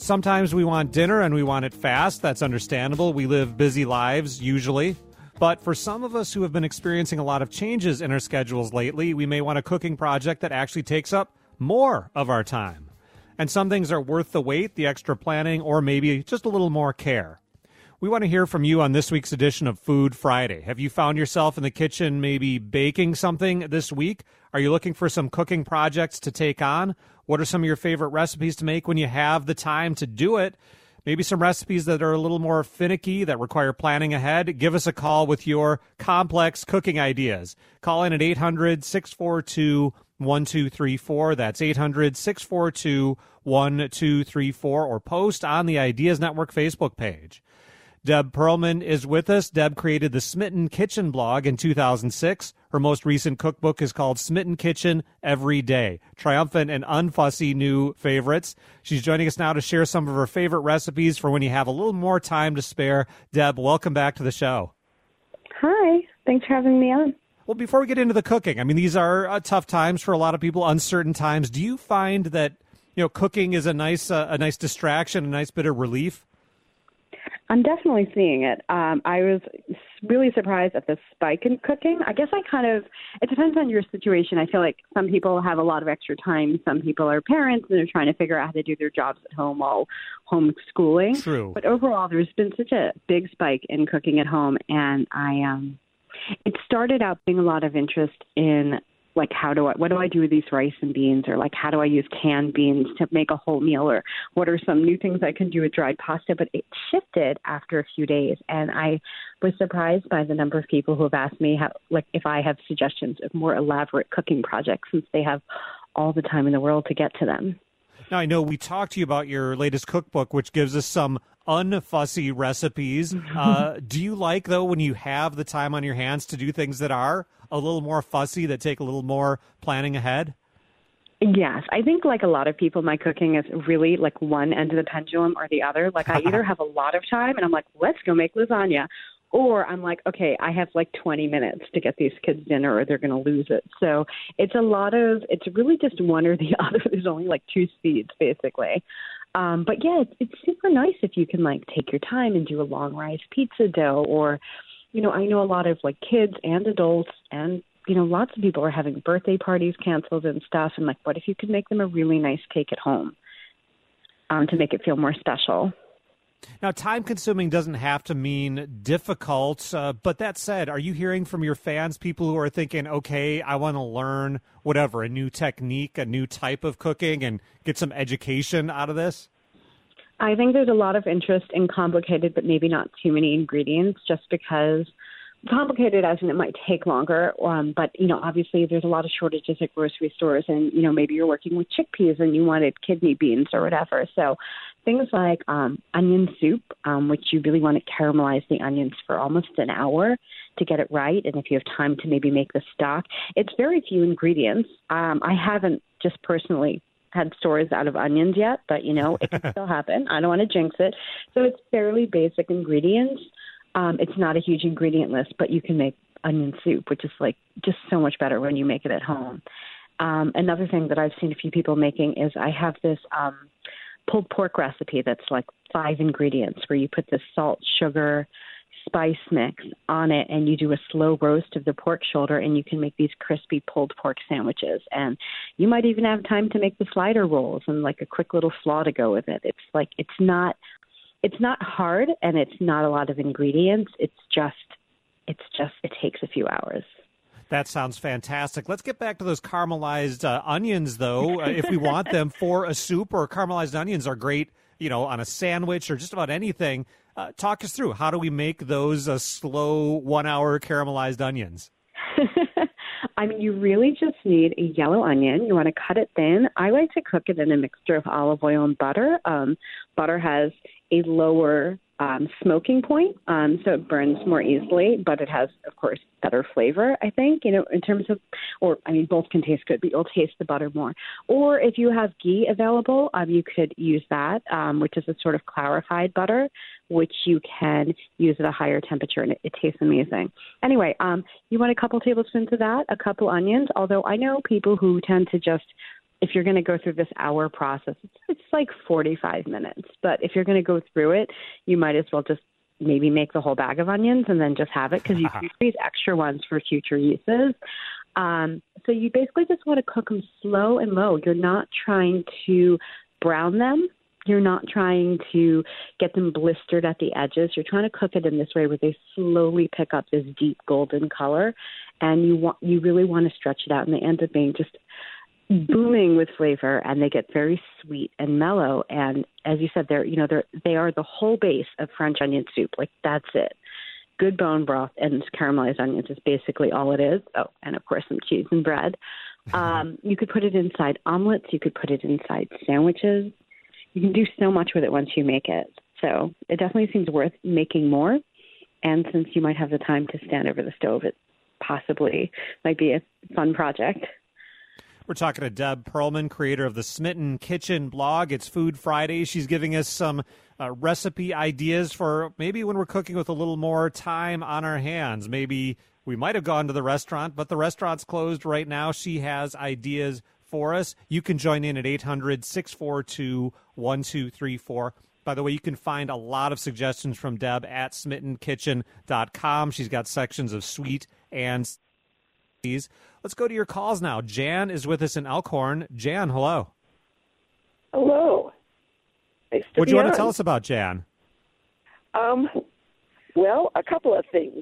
Sometimes we want dinner and we want it fast. That's understandable. We live busy lives, usually. But for some of us who have been experiencing a lot of changes in our schedules lately, we may want a cooking project that actually takes up more of our time. And some things are worth the wait, the extra planning, or maybe just a little more care. We want to hear from you on this week's edition of Food Friday. Have you found yourself in the kitchen maybe baking something this week? Are you looking for some cooking projects to take on? What are some of your favorite recipes to make when you have the time to do it? Maybe some recipes that are a little more finicky, that require planning ahead. Give us a call with your complex cooking ideas. Call in at 800-642-1234. That's 800-642-1234, or post on the Ideas Network Facebook page. Deb Perlman is with us. Deb created the Smitten Kitchen blog in 2006. Her most recent cookbook is called Smitten Kitchen Every Day, triumphant and unfussy new favorites. She's joining us now to share some of her favorite recipes for when you have a little more time to spare. Deb, welcome back to the show. Hi. Thanks for having me on. Well, before we get into the cooking, I mean, these are tough times for a lot of people, uncertain times. Do you find that, cooking is a nice distraction, a nice bit of relief? I'm definitely seeing it. I was really surprised at the spike in cooking. I guess it depends on your situation. I feel like some people have a lot of extra time. Some people are parents and they're trying to figure out how to do their jobs at home while homeschooling. True. But overall, there's been such a big spike in cooking at home. And it started out being a lot of interest in what do I do with these rice and beans, or how do I use canned beans to make a whole meal, or what are some new things I can do with dried pasta? But it shifted after a few days, and I was surprised by the number of people who have asked me if I have suggestions of more elaborate cooking projects, since they have all the time in the world to get to them. Now, I know we talked to you about your latest cookbook, which gives us some unfussy recipes. Do you like, though, when you have the time on your hands to do things that are a little more fussy, that take a little more planning ahead? Yes. I think like a lot of people, my cooking is really like one end of the pendulum or the other. Like I either have a lot of time and I'm like, let's go make lasagna. Or I'm like, okay, I have like 20 minutes to get these kids dinner or they're going to lose it. So it's really just one or the other. There's only like two speeds, basically. But yeah, it's super nice if you can like take your time and do a long rise pizza dough, or, I know a lot of like kids and adults and, lots of people are having birthday parties canceled and stuff. And like, what if you could make them a really nice cake at home to make it feel more special? Now, time-consuming doesn't have to mean difficult, but that said, are you hearing from your fans, people who are thinking, okay, I want to learn whatever, a new technique, a new type of cooking, and get some education out of this? I think there's a lot of interest in complicated, but maybe not too many ingredients, just because complicated as in it might take longer. But, obviously there's a lot of shortages at grocery stores, and, maybe you're working with chickpeas and you wanted kidney beans or whatever. So things like onion soup, which you really want to caramelize the onions for almost an hour to get it right. And if you have time to maybe make the stock, it's very few ingredients. I haven't just personally had stories out of onions yet, but, it can still happen. I don't want to jinx it. So it's fairly basic ingredients. It's not a huge ingredient list, but you can make onion soup, which is like just so much better when you make it at home. Another thing that I've seen a few people making is I have this pulled pork recipe that's like 5 ingredients, where you put the salt, sugar, spice mix on it, and you do a slow roast of the pork shoulder, and you can make these crispy pulled pork sandwiches. And you might even have time to make the slider rolls and like a quick little slaw to go with it. It's not hard, and it's not a lot of ingredients. It takes a few hours. That sounds fantastic. Let's get back to those caramelized onions, though. If we want them for a soup, or caramelized onions are great, on a sandwich or just about anything. Talk us through, how do we make those slow 1-hour caramelized onions? I mean, you really just need a yellow onion. You want to cut it thin. I like to cook it in a mixture of olive oil and butter. Butter has a lower smoking point, so it burns more easily, but it has, of course, better flavor, I think, in terms of, both can taste good, but you'll taste the butter more. Or if you have ghee available, you could use that, which is a sort of clarified butter, which you can use at a higher temperature, and it tastes amazing. Anyway, you want a couple tablespoons of that, a couple onions, although I know people who tend to just if you're going to go through this hour process, it's like 45 minutes. But if you're going to go through it, you might as well just maybe make the whole bag of onions and then just have it, because you can freeze extra ones for future uses. So you basically just want to cook them slow and low. You're not trying to brown them. You're not trying to get them blistered at the edges. You're trying to cook it in this way where they slowly pick up this deep golden color, and you really want to stretch it out, and they end up being just booming with flavor, and they get very sweet and mellow. And as you said, they are the whole base of French onion soup. Like, that's it. Good bone broth and caramelized onions is basically all it is. Oh, and of course some cheese and bread. You could put it inside omelets. You could put it inside sandwiches. You can do so much with it once you make it. So it definitely seems worth making more. And since you might have the time to stand over the stove, it possibly might be a fun project. We're talking to Deb Perlman, creator of the Smitten Kitchen blog. It's Food Friday. She's giving us some recipe ideas for maybe when we're cooking with a little more time on our hands. Maybe we might have gone to the restaurant, but the restaurant's closed right now. She has ideas for us. You can join in at 800-642-1234. By the way, you can find a lot of suggestions from Deb at smittenkitchen.com. She's got sections of sweet and spicy. Let's go to your calls now. Jan is with us in Elkhorn. Jan, hello. Hello. Nice to what do you want on. to tell us about, Jan? Well, a couple of things.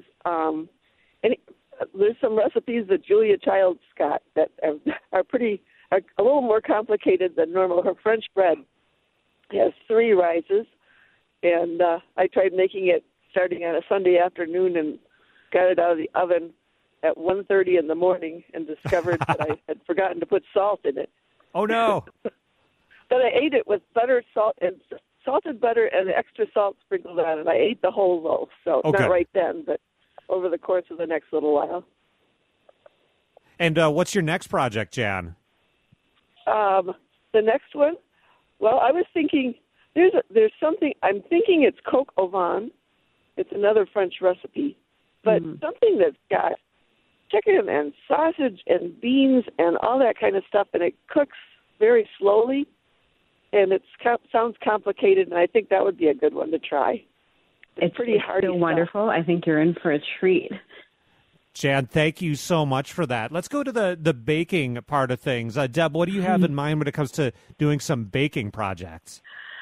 There's some recipes that Julia Childs got that are a little more complicated than normal. Her French bread has 3 rises, and I tried making it starting on a Sunday afternoon and got it out of the oven at 1:30 in the morning and discovered that I had forgotten to put salt in it. Oh, no. But I ate it with butter, salt, and salted butter and extra salt sprinkled on it. I ate the whole loaf, so not right then, but over the course of the next little while. And what's your next project, Jan? The next one? Well, I was thinking there's something. I'm thinking it's coq au vin. It's another French recipe, but something that's got chicken and sausage and beans and all that kind of stuff, and it cooks very slowly, and it sounds complicated, and I think that would be a good one to try. It's pretty hearty so stuff. Wonderful. I think you're in for a treat. Jan, thank you so much for that. Let's go to the baking part of things. Deb, what do you have in mind when it comes to doing some baking projects?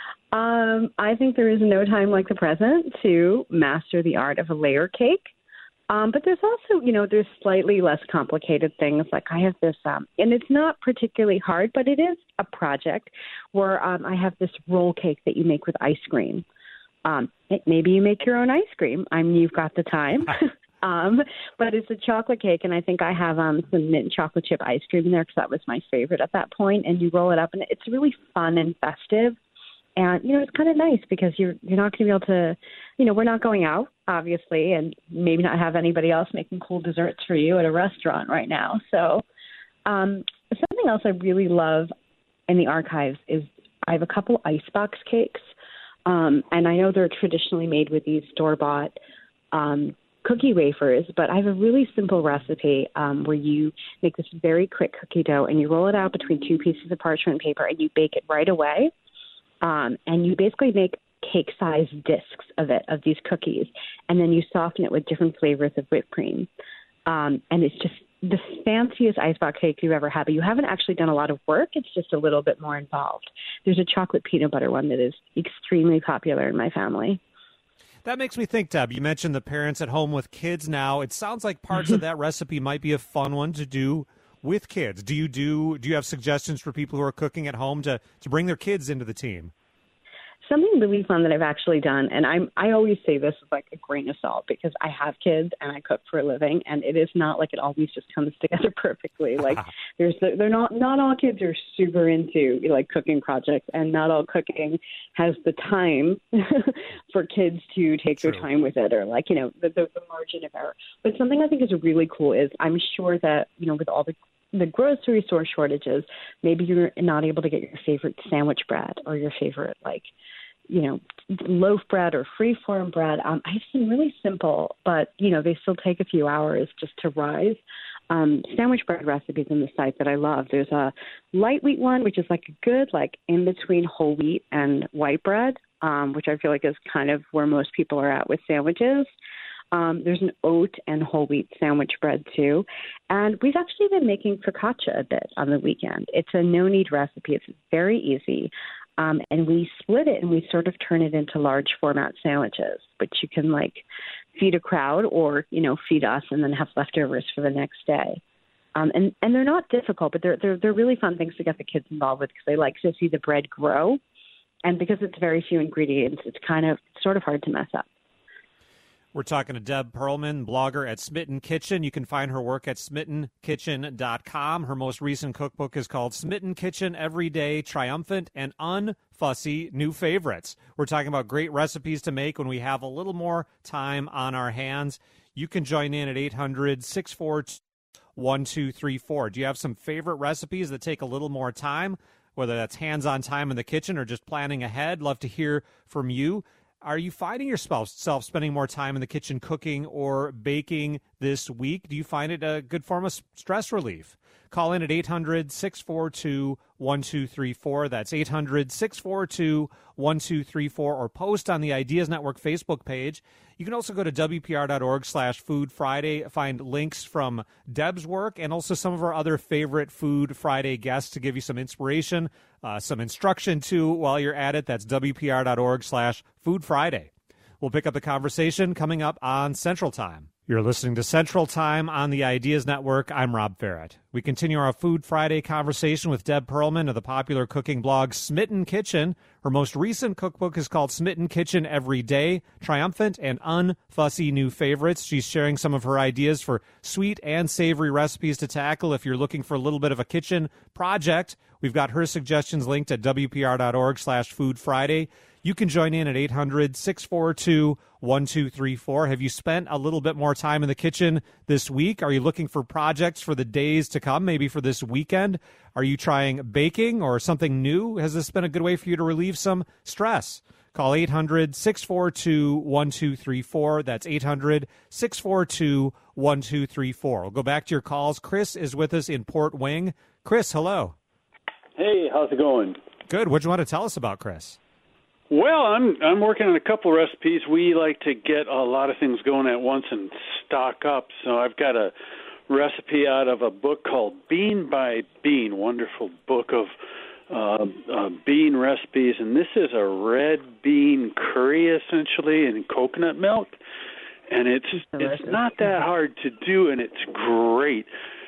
I think there is no time like the present to master the art of a layer cake. But there's also, there's slightly less complicated things. Like I have this, and it's not particularly hard, but it is a project where I have this roll cake that you make with ice cream. Maybe you make your own ice cream. You've got the time. But it's a chocolate cake, and I think I have some mint chocolate chip ice cream in there because that was my favorite at that point. And you roll it up, and it's really fun and festive. And, it's kind of nice because you're not going to be able to, we're not going out, obviously, and maybe not have anybody else making cool desserts for you at a restaurant right now. So something else I really love in the archives is I have a couple icebox cakes. And I know they're traditionally made with these store-bought cookie wafers, but I have a really simple recipe where you make this very quick cookie dough and you roll it out between 2 pieces of parchment paper and you bake it right away. And you basically make cake-sized discs of these cookies, and then you soften it with different flavors of whipped cream. And it's just the fanciest icebox cake you've ever had, but you haven't actually done a lot of work. It's just a little bit more involved. There's a chocolate peanut butter one that is extremely popular in my family. That makes me think, Deb, you mentioned the parents at home with kids now. It sounds like parts of that recipe might be a fun one to do with kids. Do you have suggestions for people who are cooking at home to bring their kids into the team? Something really fun that I've actually done, and I always say this with like a grain of salt because I have kids and I cook for a living, and it is not like it always just comes together perfectly. Like they're not all kids are super into like cooking projects, and not all cooking has the time for kids to take their time with it, or like the margin of error. But something I think is really cool is I'm sure that with all the grocery store shortages, maybe you're not able to get your favorite sandwich bread or your favorite loaf bread or free-form bread. I have some really simple, but they still take a few hours just to rise. sandwich bread recipes on the site that I love. There's a light wheat one, which is like a good, like in between whole wheat and white bread, which I feel like is kind of where most people are at with sandwiches. There's an oat and whole wheat sandwich bread too. And we've actually been making focaccia a bit on the weekend. It's a no-knead recipe. It's very easy. And we split it and we sort of turn it into large format sandwiches, which you can like feed a crowd or, feed us and then have leftovers for the next day. And they're not difficult, but they're really fun things to get the kids involved with because they like to see the bread grow. And because it's very few ingredients, it's sort of hard to mess up. We're talking to Deb Perlman, blogger at Smitten Kitchen. You can find her work at smittenkitchen.com. Her most recent cookbook is called Smitten Kitchen Everyday, Triumphant, and Unfussy New Favorites. We're talking about great recipes to make when we have a little more time on our hands. You can join in at 800-642-1234. Do you have some favorite recipes that take a little more time, whether that's hands-on time in the kitchen or just planning ahead? Love to hear from you. Are you finding yourself spending more time in the kitchen cooking or baking this week? Do you find it a good form of stress relief? Call in at 800-642-1234. That's 800-642-1234, or post on the Ideas Network Facebook page. You can also go to WPR.org/Food Friday, find links from Deb's work and also some of our other favorite Food Friday guests to give you some inspiration, some instruction too while you're at it. That's WPR.org/Food Friday. We'll pick up the conversation coming up on Central Time. You're listening to Central Time on the Ideas Network. I'm Rob Farrett. We continue our Food Friday conversation with Deb Perlman of the popular cooking blog Smitten Kitchen. Her most recent cookbook is called Smitten Kitchen Every Day, Triumphant and Unfussy New Favorites. She's sharing some of her ideas for sweet and savory recipes to tackle if you're looking for a little bit of a kitchen project. We've got her suggestions linked at WPR.org/Food Friday. You can join in at 800-642-1234. Have you spent a little bit more time in the kitchen this week? Are you looking for projects for the days to come, maybe for this weekend? Are you trying baking or something new? Has this been a good way for you to relieve some stress? Call 800-642-1234. That's 800-642-1234. We'll go back to your calls. Chris is with us in Port Wing. Chris, hello. Hey, how's it going? Good. What do you want to tell us about, Chris? Well, I'm working on a couple recipes. We like to get a lot of things going at once and stock up. So I've got a recipe out of a book called Bean by Bean, wonderful book of bean recipes. And this is a red bean curry, essentially, in coconut milk. And it's not that hard to do, and it's great.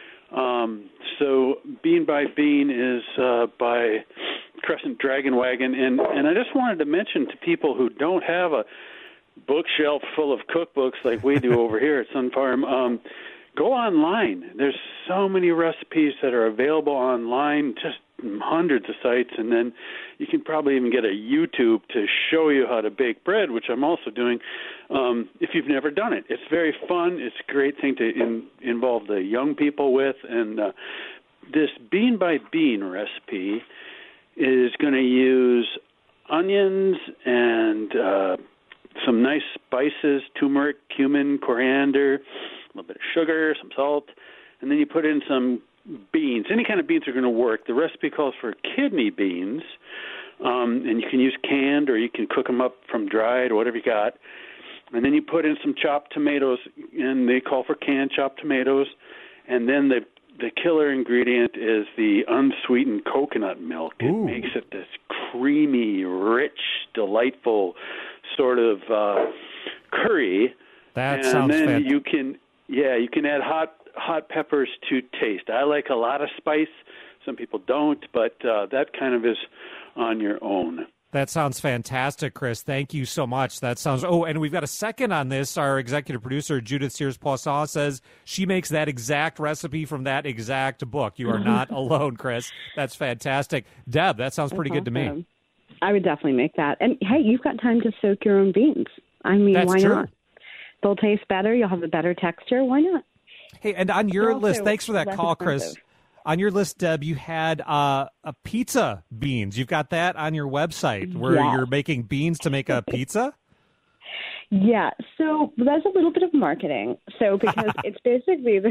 So Bean by Bean is by Crescent Dragon Wagon, and I just wanted to mention to people who don't have a bookshelf full of cookbooks like we do over here at Sun Farm, go online. There's so many recipes that are available online, just hundreds of sites, and then you can probably even get a YouTube to show you how to bake bread, which I'm also doing, if you've never done it. It's very fun. It's a great thing to involve the young people with, and this Bean by Bean recipe is going to use onions and some nice spices, turmeric, cumin, coriander, a little bit of sugar, some salt, and then you put in some beans. Any kind of beans are going to work. The recipe calls for kidney beans, and you can use canned or you can cook them up from dried or whatever you got. And then you put in some chopped tomatoes, and they call for canned chopped tomatoes. And then the killer ingredient is the unsweetened coconut milk. It makes it this creamy, rich, delightful sort of curry. That sounds fantastic. And then you can add hot peppers to taste. I like a lot of spice. Some people don't, but that kind of is on your own. That sounds fantastic, Chris. Thank you so much. That sounds... Oh, and we've got a second on this. Our executive producer, Judith Sears-Poisson, says she makes that exact recipe from that exact book. You are not alone, Chris. That's fantastic. Deb, that sounds pretty good to me. I would definitely make that. And, hey, you've got time to soak your own beans. I mean, That's why true. not? They'll taste better. You'll have a better texture. Why not? Hey, and on your list, thanks for that call, Chris. On your list, Deb, you had a pizza beans. You've got that on your website where you're making beans to make a pizza? Yeah. So there's a little bit of marketing. So because it's basically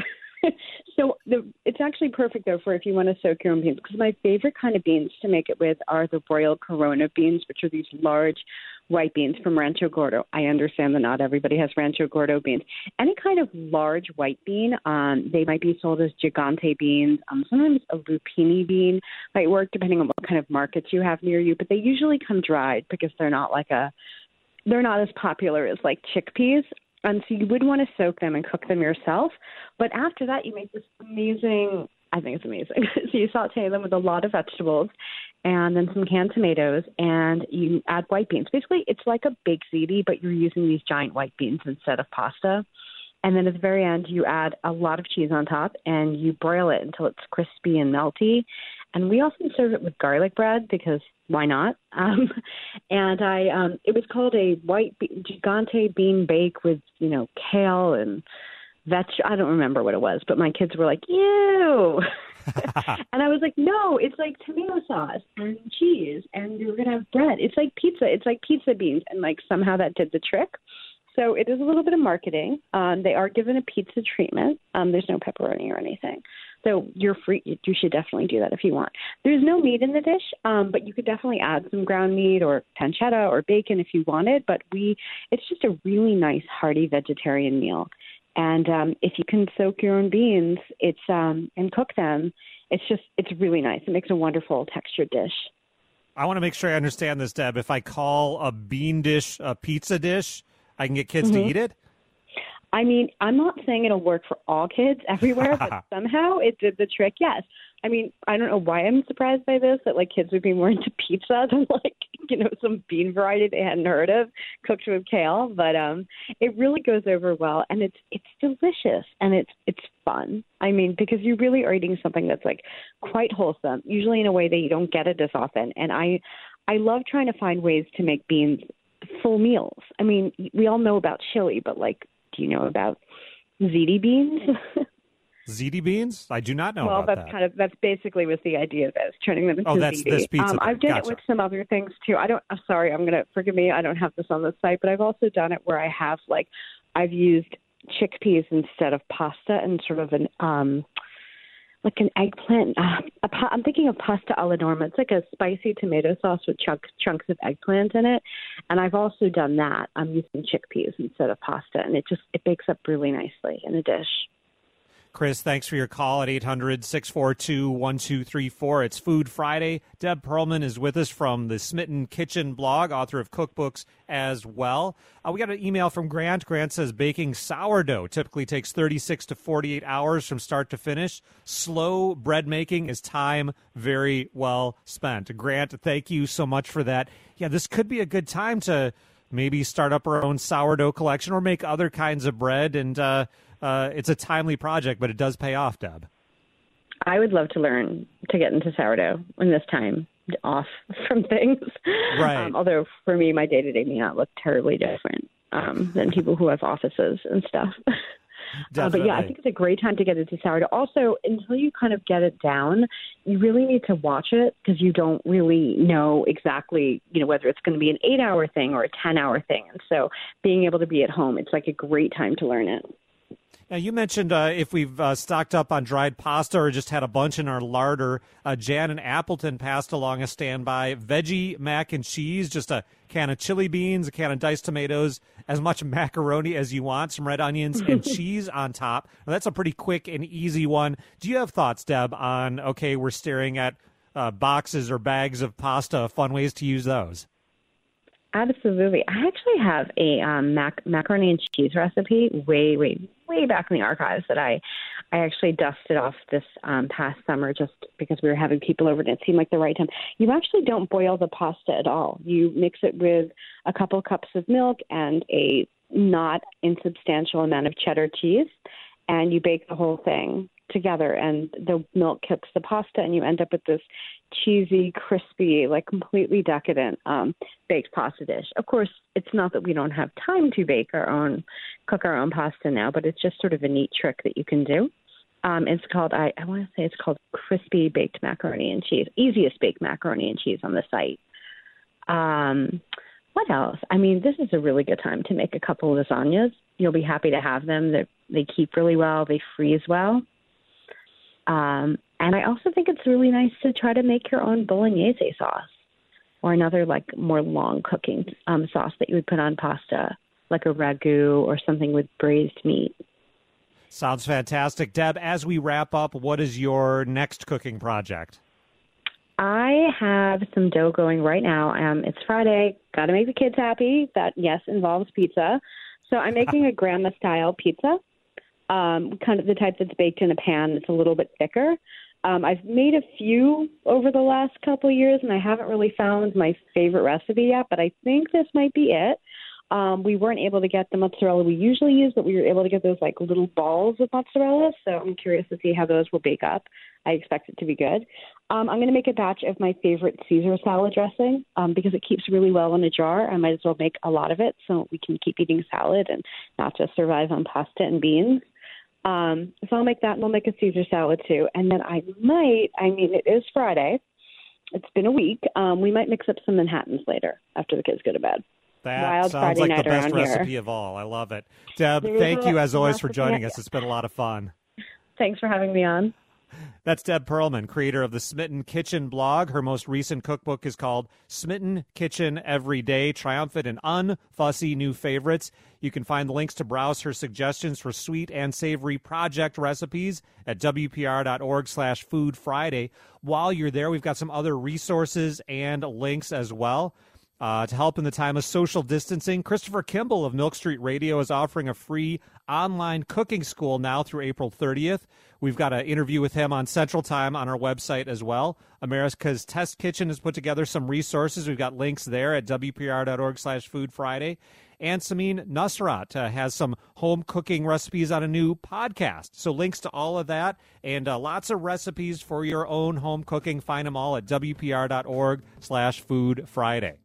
So it's actually perfect, though, for if you want to soak your own beans, because my favorite kind of beans to make it with are the Royal Corona beans, which are these large white beans from Rancho Gordo. I understand that not everybody has Rancho Gordo beans. Any kind of large white bean, they might be sold as gigante beans. Sometimes a lupini bean might work depending on what kind of markets you have near you, but they usually come dried because they're not as popular as like chickpeas. So you would want to soak them and cook them yourself. But after that, you make this amazing, I think it's amazing. So you saute them with a lot of vegetables and then some canned tomatoes, and you add white beans. Basically, it's like a baked ziti, but you're using these giant white beans instead of pasta. And then at the very end, you add a lot of cheese on top, and you broil it until it's crispy and melty. And we often serve it with garlic bread because why not? It was called a gigante bean bake with, kale and I don't remember what it was, but my kids were like, ew. And I was like, no, it's like tomato sauce and cheese, and you're going to have bread. It's like pizza. It's like pizza beans. And somehow that did the trick. So it is a little bit of marketing. They are given a pizza treatment. There's no pepperoni or anything. So you're free. You should definitely do that if you want. There's no meat in the dish, but you could definitely add some ground meat or pancetta or bacon if you wanted. But it's just a really nice, hearty vegetarian meal. And if you can soak your own beans, and cook them, it's really nice. It makes a wonderful textured dish. I want to make sure I understand this, Deb. If I call a bean dish a pizza dish, I can get kids to eat it? I mean, I'm not saying it'll work for all kids everywhere, but somehow it did the trick, yes. I mean, I don't know why I'm surprised by this, that kids would be more into pizza than some bean variety they hadn't heard of cooked with kale. But it really goes over well, and it's delicious, and it's fun. I mean, because you really are eating something that's quite wholesome, usually in a way that you don't get it as often. And I love trying to find ways to make beans full meals. I mean, we all know about chili, but do you know about ziti beans? Ziti beans? I do not know about that. That's basically was the idea of this, turning them into ziti. That's this pizza. I've done it with some other things too. Forgive me, I don't have this on the site, but I've also done it where I have I've used chickpeas instead of pasta and sort of an eggplant. I'm thinking of pasta alla norma. It's like a spicy tomato sauce with chunks of eggplant in it. And I've also done that. I'm using chickpeas instead of pasta, and it bakes up really nicely in a dish. Chris, thanks for your call at 800-642-1234. It's Food Friday. Deb Perlman is with us from the Smitten Kitchen blog, author of cookbooks as well. We got an email from Grant. Grant says baking sourdough typically takes 36 to 48 hours from start to finish. Slow bread making is time very well spent. Grant, thank you so much for that. Yeah, this could be a good time to maybe start up our own sourdough collection or make other kinds of bread, and it's a timely project, but it does pay off, Deb. I would love to learn to get into sourdough when this time off from things. Right. Although for me, my day-to-day may not look terribly different than people who have offices and stuff. But yeah, I think it's a great time to get into sourdough. Also, until you kind of get it down, you really need to watch it because you don't really know exactly, whether it's going to be an 8-hour thing or a 10-hour thing. And so being able to be at home, it's a great time to learn it. Now, you mentioned if we've stocked up on dried pasta or just had a bunch in our larder. Jan in Appleton passed along a standby veggie mac and cheese, just a can of chili beans, a can of diced tomatoes, as much macaroni as you want, some red onions, and cheese on top. Now, that's a pretty quick and easy one. Do you have thoughts, Deb, on, we're staring at boxes or bags of pasta, fun ways to use those? Absolutely. I actually have a macaroni and cheese recipe way back in the archives that I actually dusted off this past summer just because we were having people over and it seemed like the right time. You actually don't boil the pasta at all. You mix it with a couple cups of milk and a not insubstantial amount of cheddar cheese, and you bake the whole thing together, and the milk cooks the pasta, and you end up with this cheesy, crispy, completely decadent baked pasta dish. Of course, it's not that we don't have time to cook our own pasta now, but it's just sort of a neat trick that you can do. It's called, I want to say it's called Crispy Baked Macaroni and Cheese, easiest baked macaroni and cheese on the site. What else? I mean, this is a really good time to make a couple of lasagnas. You'll be happy to have them. They keep really well. They freeze well. And I also think it's really nice to try to make your own bolognese sauce or another like more long cooking sauce that you would put on pasta, like a ragu or something with braised meat. Sounds fantastic. Deb, as we wrap up, what is your next cooking project? I have some dough going right now. It's Friday. Got to make the kids happy. That, yes, involves pizza. So I'm making a grandma-style pizza, kind of the type that's baked in a pan. It's a little bit thicker. I've made a few over the last couple of years, and I haven't really found my favorite recipe yet, but I think this might be it. We weren't able to get the mozzarella we usually use, but we were able to get those like little balls of mozzarella. So I'm curious to see how those will bake up. I expect it to be good. I'm going to make a batch of my favorite Caesar salad dressing because it keeps really well in a jar. I might as well make a lot of it so we can keep eating salad and not just survive on pasta and beans. So I'll make that, and we'll make a Caesar salad too. And then it is Friday. It's been a week. We might mix up some Manhattans later after the kids go to bed. That Wild sounds Friday like the night best around recipe here. of all. I love it. Deb, thank you as always for joining us. It's been a lot of fun. Thanks for having me on. That's Deb Perlman, creator of the Smitten Kitchen blog. Her most recent cookbook is called Smitten Kitchen Every Day, Triumphant and Unfussy New Favorites. You can find the links to browse her suggestions for sweet and savory project recipes at WPR.org/Food Friday. While you're there, we've got some other resources and links as well. To help in the time of social distancing, Christopher Kimball of Milk Street Radio is offering a free online cooking school now through April 30th. We've got an interview with him on Central Time on our website as well. America's Test Kitchen has put together some resources. We've got links there at WPR.org/Food Friday. And Samin Nusrat has some home cooking recipes on a new podcast. So links to all of that and lots of recipes for your own home cooking. Find them all at WPR.org/Food Friday.